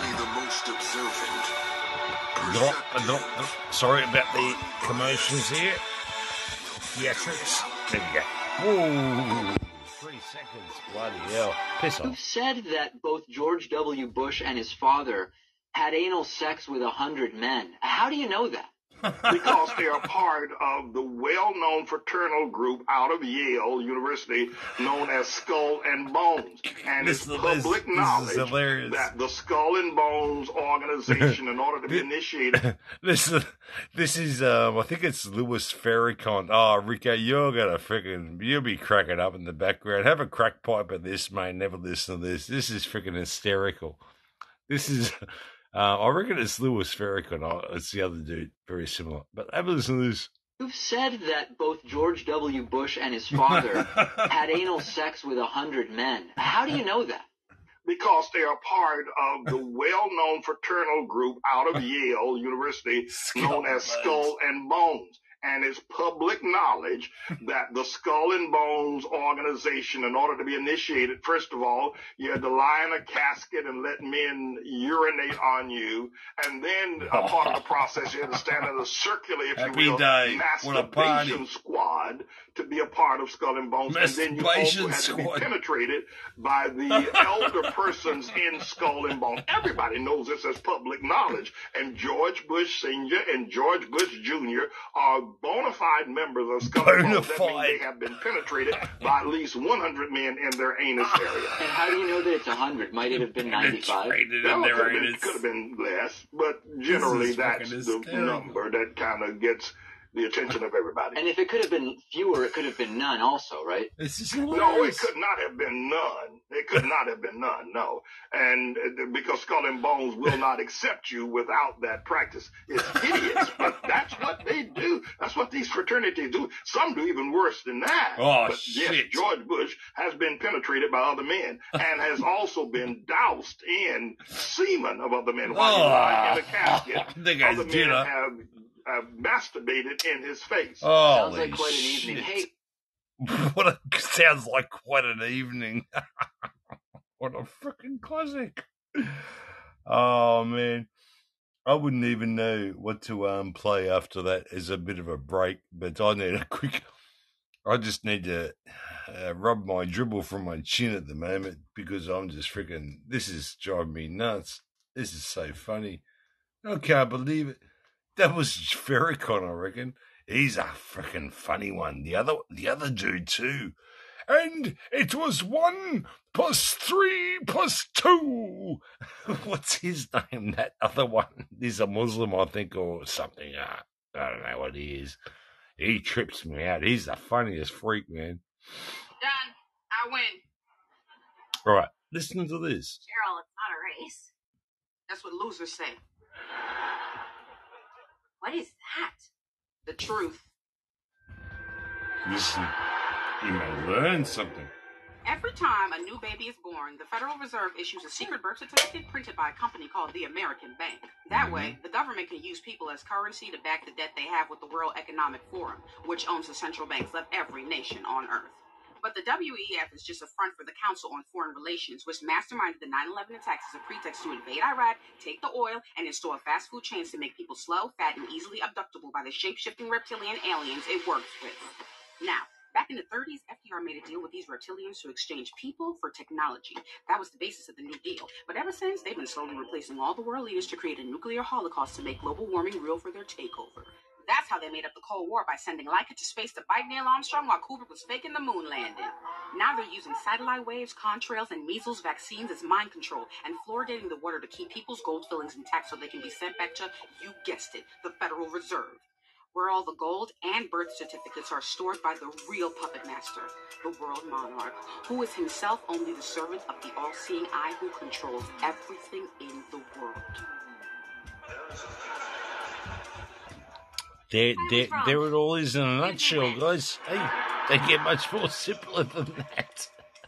drop. Sorry about the commotions here. Theatrics. There we go. Whoa. 3 seconds. Bloody hell. Piss off. You've said that both George W. Bush and his father had anal sex with 100 men. How do you know that? Because they are part of the well-known fraternal group out of Yale University known as Skull and Bones. And it's public knowledge that the Skull and Bones organization, in order to be initiated... This is I think it's Louis Farrakhan. Oh, Rico, you'll be cracking up in the background. Have a crack pipe at this, mate. Never listen to this. This is freaking hysterical. This is... I reckon it's Louis Farrakhan. It's the other dude. Very similar. But have a listen to this. You've said that both George W. Bush and his father had anal sex with 100 men. How do you know that? Because they are part of the well-known fraternal group out of Yale University known as Skull and Bones. And it's public knowledge that the Skull and Bones organization, in order to be initiated, first of all, you had to lie in a casket and let men urinate on you. And then, a part of the process, you had to stand in a circular, if you will, masturbation squad to be a part of Skull and Bones. And then you also had to be penetrated by the elder persons in Skull and Bones. Everybody knows this as public knowledge. And George Bush Sr. and George Bush Jr. are bona fide members of Skull and Bones. That means they have been penetrated by at least 100 men in their anus area. And how do you know that it's 100? Might it have been 95? It could have been less, but generally that's the number that kind of gets the attention of everybody. And if it could have been fewer, it could have been none also, right? This is No, it could not have been none. It could not have been none, no. And because Skull and Bones will not accept you without that practice. It's hideous, but that's what they do. That's what these fraternities do. Some do even worse than that. Oh, but shit. Yes, George Bush has been penetrated by other men and has also been doused in semen of other men while he's lying in a casket. The guy's Other men dinner. have masturbated in his face. Holy Sounds like quite an evening. shit. Hey, Sounds like quite an evening. What a freaking classic. Oh, man. I wouldn't even know what to play after that as a bit of a break, but I just need to rub my dribble from my chin at the moment because I'm just freaking, this is driving me nuts. This is so funny. I can't believe it. That was Farrakhan, I reckon. He's a freaking funny one. The other dude too. And it was 1 + 3 + 2. What's his name? That other one. He's a Muslim, I think, or something. I don't know what he is. He trips me out. He's the funniest freak, man. Done. I win. All right, listen to this. Cheryl, it's not a race. That's what losers say. What is that? The truth. Listen, you may learn something. Every time a new baby is born, the Federal Reserve issues a secret birth certificate printed by a company called the American Bank. That way, the government can use people as currency to back the debt they have with the World Economic Forum, which owns the central banks of every nation on Earth. But the WEF is just a front for the Council on Foreign Relations, which masterminded the 9/11 attacks as a pretext to invade Iraq, take the oil, and install fast food chains to make people slow, fat, and easily abductable by the shape-shifting reptilian aliens it works with. Now, back in the 30s, FDR made a deal with these reptilians to exchange people for technology. That was the basis of the New Deal. But ever since, they've been slowly replacing all the world leaders to create a nuclear holocaust to make global warming real for their takeover. That's how they made up the Cold War, by sending Leica to space to bite Neil Armstrong while Kubrick was faking the moon landing. Now they're using satellite waves, contrails, and measles vaccines as mind control, and fluoridating the water to keep people's gold fillings intact so they can be sent back to, you guessed it, the Federal Reserve, where all the gold and birth certificates are stored by the real puppet master, the world monarch, who is himself only the servant of the all-seeing eye who controls everything in the world. There it all is in a nutshell, guys. Hey, they get much more simpler than that.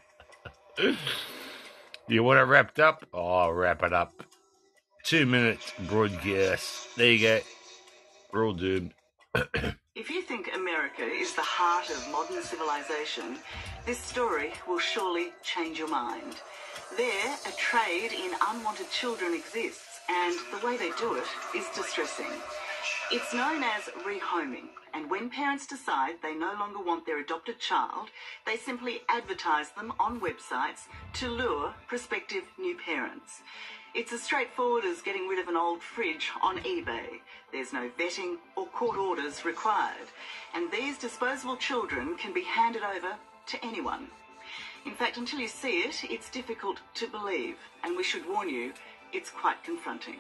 You want it wrapped up? Oh, wrap it up. 2 minutes broadcast. There you go. We're all doomed. If you think America is the heart of modern civilization, this story will surely change your mind. There, a trade in unwanted children exists, and the way they do it is distressing. It's known as rehoming, and when parents decide they no longer want their adopted child, they simply advertise them on websites to lure prospective new parents. It's as straightforward as getting rid of an old fridge on eBay. There's no vetting or court orders required, and these disposable children can be handed over to anyone. In fact, until you see it, it's difficult to believe, and we should warn you, it's quite confronting.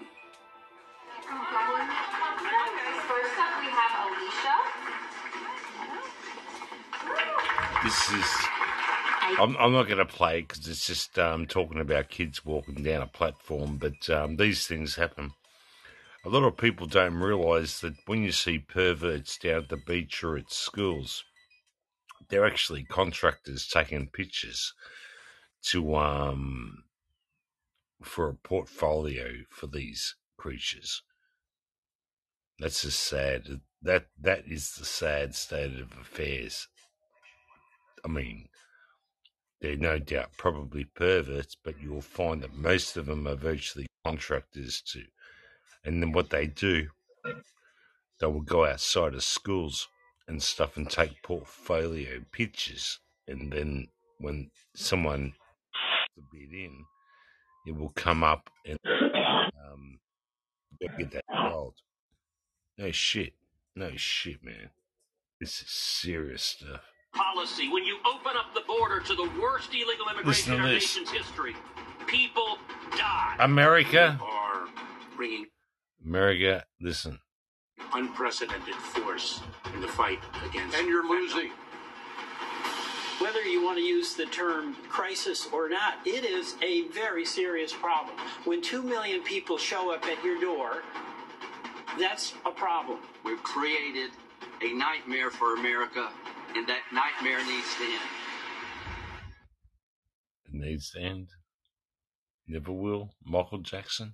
First up, we have Alicia. This is... I'm not going to play because it's just talking about kids walking down a platform, but these things happen. A lot of people don't realise that when you see perverts down at the beach or at schools, they're actually contractors taking pictures to for a portfolio for these creatures. That's just sad. That is the sad state of affairs. I mean, they're no doubt probably perverts, but you'll find that most of them are virtually contractors too. And then what they do, they will go outside of schools and stuff and take portfolio pictures. And then when someone puts a bid in, it will come up and get that gold. No shit, man. This is serious stuff. Policy when you open up the border to the worst illegal immigration in our nation's history, people die. America, Are bringing America, listen. unprecedented force in the fight against. And you're losing. Whether you want to use the term crisis or not, it is a very serious problem. When 2 million people show up at your door, that's a problem. We've created a nightmare for America, and that nightmare needs to end. It needs to end. Never will. Michael Jackson.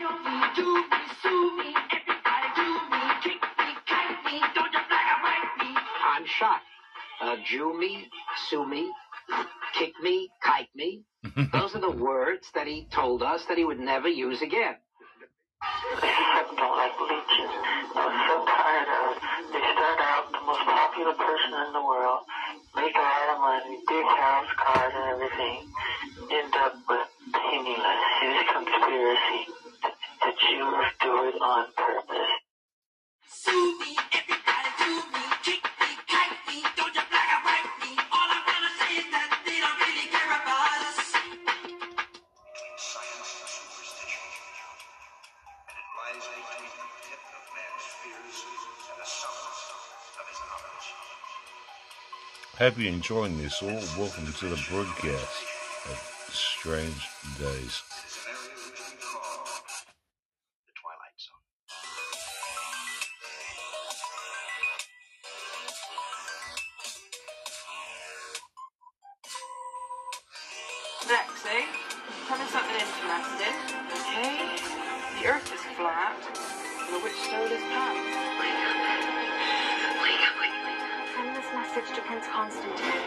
I'm shot. Jew me, sue me, kick me, kite me. Those are the words that he told us that he would never use again. Don't like leeches. I was so tired of it. They start out the most popular person in the world, make a lot of money, big house, cars, and everything, end up with penniless. It's a conspiracy. The Jews do it on purpose. Sue me, everybody sue me, kick me, kite me, don't you black and white me. All I'm gonna say is that they don't really care about us. Between science and superstition, and it lies between the pit of man's fears and the summit of his knowledge. Hope you're enjoying this all. Welcome to the broadcast of Strange Days. Lexi, tell me something interesting. Okay, the Earth is flat, and the witch stole his pan. Send this message to Prince Constantine.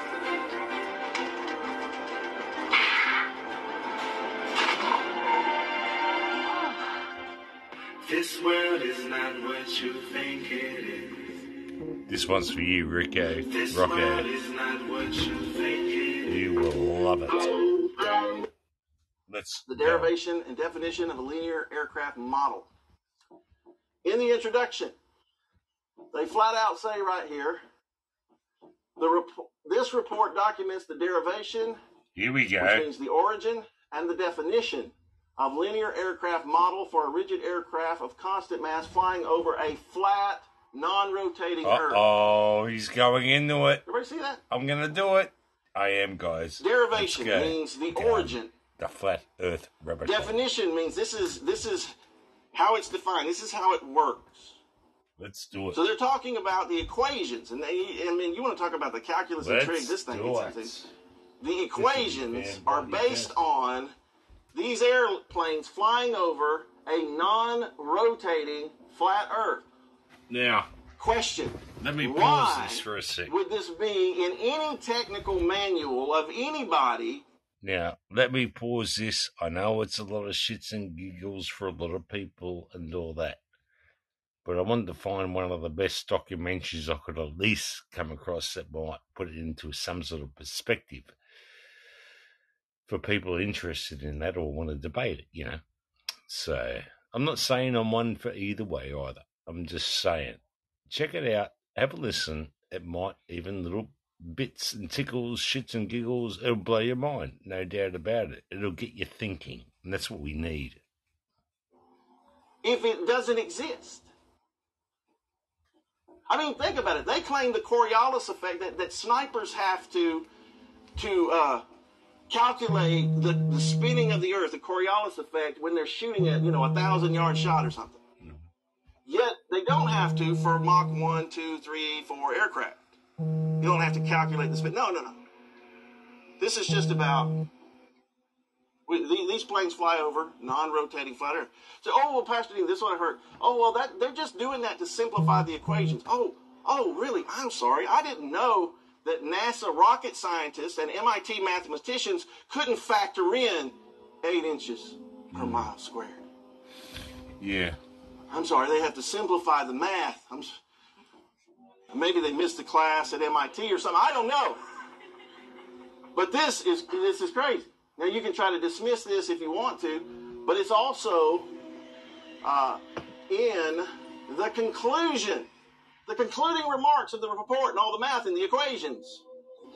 This world is not what you think it is. This one's for you, Rocco. This world is not what you think it is. You will love it. Let's the derivation and definition of a linear aircraft model. In the introduction, they flat out say right here, this report documents the derivation, Here we go. which means the origin and the definition of linear aircraft model for a rigid aircraft of constant mass flying over a flat, non-rotating Earth. Oh, he's going into it. Everybody see that? I'm going to do it. I am, guys. Derivation Let's go. means the Go. origin. The flat Earth rubber. Definition means this is how it's defined. This is how it works. Let's do it. So they're talking about the equations, and you want to talk about the calculus and trig. This thing, the equations are based on these airplanes flying over a non-rotating flat Earth. Now, question. Let me Why pause this for a sec. would this be in any technical manual of anybody? Now, let me pause this. I know it's a lot of shits and giggles for a lot of people and all that. But I wanted to find one of the best documentaries I could at least come across that might put it into some sort of perspective for people interested in that or want to debate it, you know. So, I'm not saying I'm one for either way either. I'm just saying, check it out, have a listen. It might even little bits and tickles, shits and giggles, it'll blow your mind, no doubt about it. It'll get you thinking, and that's what we need. If it doesn't exist. I mean, think about it. They claim the Coriolis effect, that snipers have to calculate the spinning of the Earth, the Coriolis effect, when they're shooting at, 1,000-yard shot or something. Yet, they don't have to for Mach 1, 2, 3, 4 aircraft. You don't have to calculate the spin. No. This is just about, these planes fly over non-rotating flat Earth. So, Pastor Dean, this is what I heard. They're just doing that to simplify the equations. Oh, really? I'm sorry. I didn't know that NASA rocket scientists and MIT mathematicians couldn't factor in 8 inches per mile squared. Yeah. I'm sorry, they have to simplify the math. Maybe they missed the class at MIT or something. I don't know. But this is crazy. Now, you can try to dismiss this if you want to, but it's also in the conclusion, the concluding remarks of the report and all the math and the equations.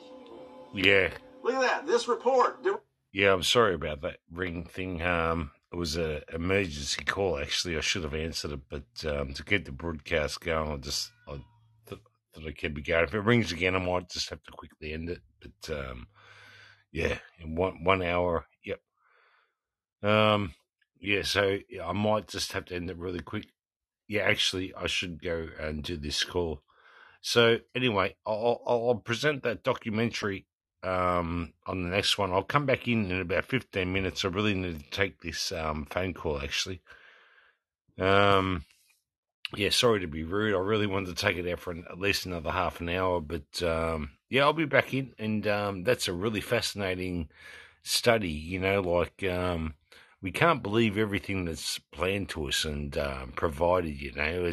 Yeah. Look at that. This report. Yeah, I'm sorry about that ring thing. It was an emergency call, actually. I should have answered it, but to get the broadcast going, I thought I could be going. If it rings again, I might just have to quickly end it. But, yeah, in 1 hour, yep. Yeah, so I might just have to end it really quick. Yeah, actually, I should go and do this call. So, anyway, I'll present that documentary on the next one. I'll come back in about 15 minutes. I really need to take this phone call, actually. Yeah, sorry to be rude. I really wanted to take it out for at least another half an hour. But, yeah, I'll be back in. And that's a really fascinating study, you know, like we can't believe everything that's planned to us and provided, you know.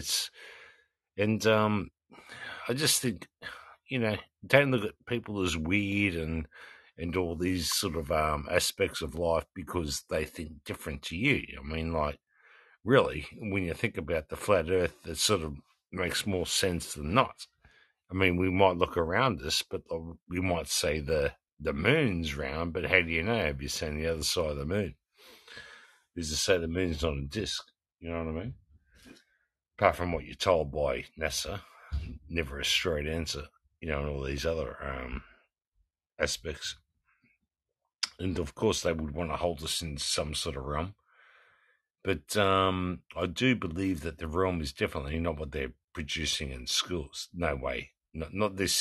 I just think, you know, don't look at people as weird and all these sort of aspects of life because they think different to you. I mean, like, really, when you think about the flat earth, it sort of makes more sense than not. I mean, we might look around us, but we might say the moon's round, but how do you know? Have you seen the other side of the moon? Who's to say the moon's not a disc? You know what I mean? Apart from what you're told by NASA, never a straight answer, you know, and all these other aspects. And of course, they would want to hold us in some sort of realm. But I do believe that the realm is definitely not what they're producing in schools. No way. Not this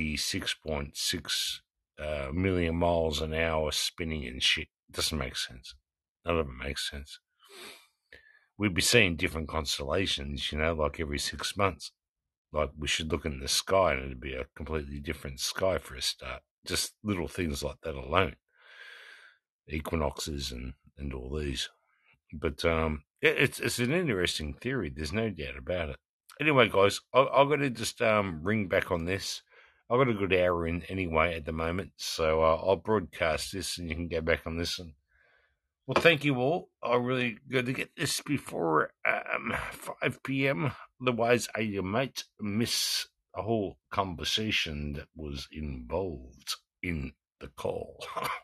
66.6 million miles an hour spinning and shit. It doesn't make sense. None of it makes sense. We'd be seeing different constellations, you know, like every 6 months. Like we should look in the sky and it'd be a completely different sky for a start. Just little things like that alone. Equinoxes and all these. But it's an interesting theory. There's no doubt about it. Anyway, guys, I've got to just ring back on this. I've got a good hour in anyway at the moment, so I'll broadcast this and you can go back and listen. Well, thank you all. I really got to get this before 5 p.m. Otherwise, I might miss a whole conversation that was involved in the call.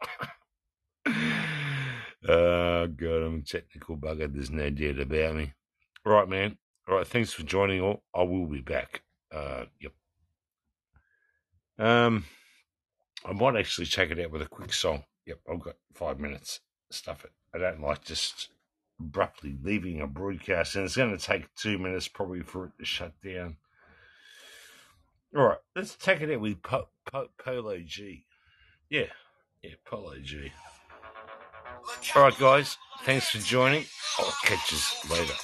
Oh, God, I'm a technical bugger. There's no doubt about me. All right, man. All right, thanks for joining all. I will be back. Yep. I might actually check it out with a quick song. Yep, I've got 5 minutes. Stuff it. I don't like just abruptly leaving a broadcast, and it's going to take 2 minutes probably for it to shut down. All right, let's take it out with Polo G. Yeah, Polo G. All right, guys, thanks for joining. I'll catch you later.